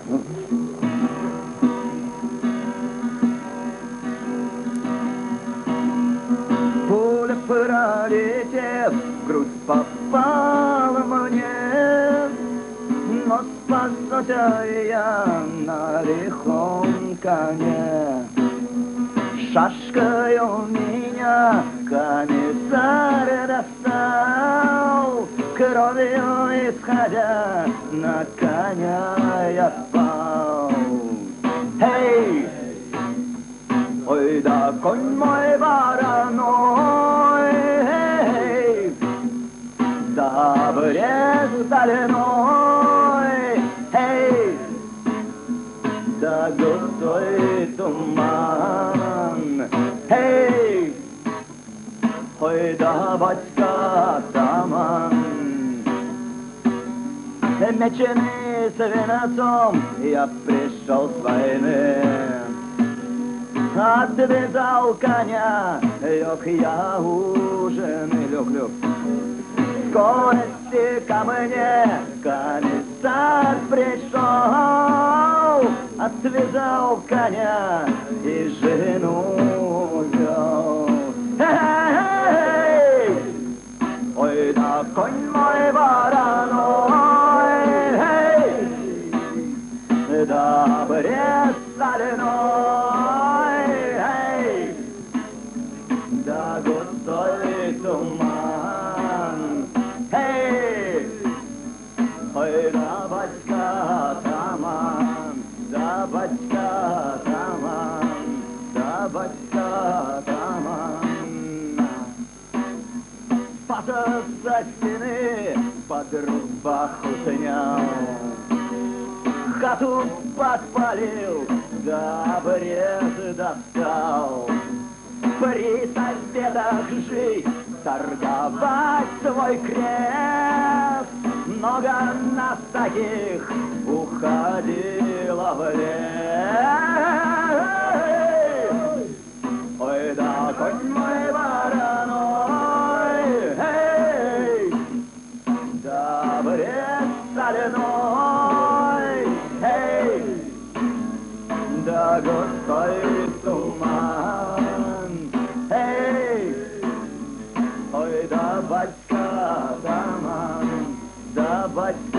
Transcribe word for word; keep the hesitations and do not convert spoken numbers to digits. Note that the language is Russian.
Пуля, пролетев, в грудь попала мне, но спасся я на лихом коне. Шашкой у меня комиссар достал, кровью исходя на коня я пал. Эй! Ой, да конь мой вороной, эй, да брест стальной, эй, да густой туман, эй, ой, да батька таман. Меченый с венцом я пришел с войны, отвязал коня, лег я ужин и лег-лег. Скорости ко мне комиссар пришел, отвязал коня и жену вел. Эй! Ой, да конь мой вороной, эй, да брест стальной, эй, да густой туман, эй, ой, да батька таман, да батька таман, да батька таман. Паса со стены под рубаху снял, хату подпалил, да обрез достал. При соседах жить, торговать свой крест. Много нас таких уходило в лес. Ой, да конь мой вороной, эй, да брест стальной, эй, да густой туман, эй, ой, да батька таман, да батька